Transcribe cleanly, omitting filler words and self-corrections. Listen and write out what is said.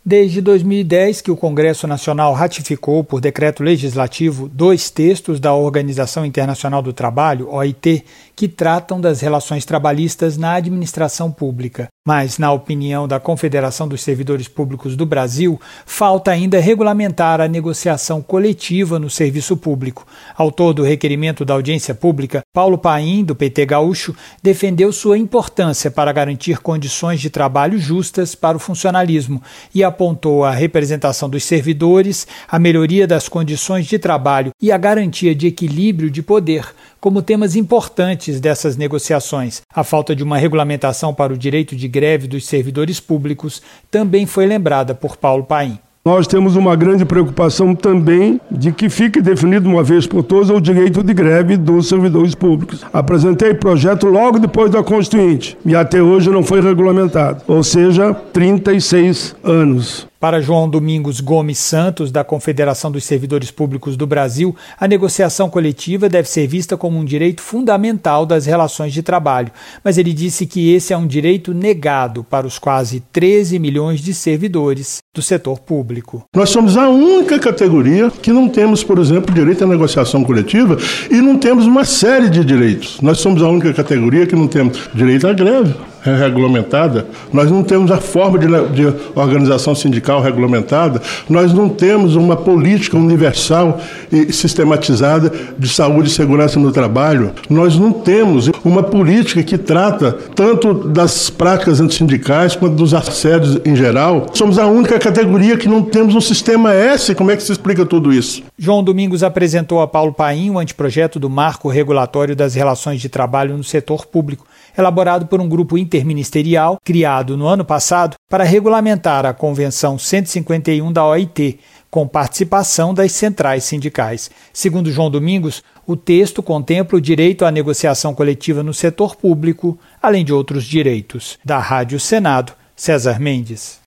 Desde 2010 que o Congresso Nacional ratificou por decreto legislativo 2 textos da Organização Internacional do Trabalho, OIT, que tratam das relações trabalhistas na administração pública. Mas, na opinião da Confederação dos Servidores Públicos do Brasil, falta ainda regulamentar a negociação coletiva no serviço público. Autor do requerimento da audiência pública, Paulo Paim, do PT Gaúcho, defendeu sua importância para garantir condições de trabalho justas para o funcionalismo e apontou a representação dos servidores, a melhoria das condições de trabalho e a garantia de equilíbrio de poder como temas importantes dessas negociações. A falta de uma regulamentação para o direito de greve dos servidores públicos também foi lembrada por Paulo Paim. Nós temos uma grande preocupação também de que fique definido uma vez por todas o direito de greve dos servidores públicos. Apresentei projeto logo depois da Constituinte e até hoje não foi regulamentado, ou seja, 36 anos. Para João Domingos Gomes Santos, da Confederação dos Servidores Públicos do Brasil, a negociação coletiva deve ser vista como um direito fundamental das relações de trabalho, mas ele disse que esse é um direito negado para os quase 13 milhões de servidores do setor público. Nós somos a única categoria que não temos, por exemplo, direito à negociação coletiva e não temos uma série de direitos. Nós somos a única categoria que não temos direito à greve regulamentada, nós não temos a forma de organização sindical regulamentada, nós não temos uma política universal e sistematizada de saúde e segurança no trabalho, nós não temos uma política que trata tanto das práticas antissindicais quanto dos assédios em geral. Somos a única categoria que não temos um sistema S. Como é que se explica tudo isso? João Domingos apresentou a Paulo Paim o anteprojeto do Marco Regulatório das Relações de Trabalho no Setor Público, elaborado por um grupo interministerial criado no ano passado para regulamentar a Convenção 151 da OIT, com participação das centrais sindicais. Segundo João Domingos, o texto contempla o direito à negociação coletiva no setor público, além de outros direitos. Da Rádio Senado, César Mendes.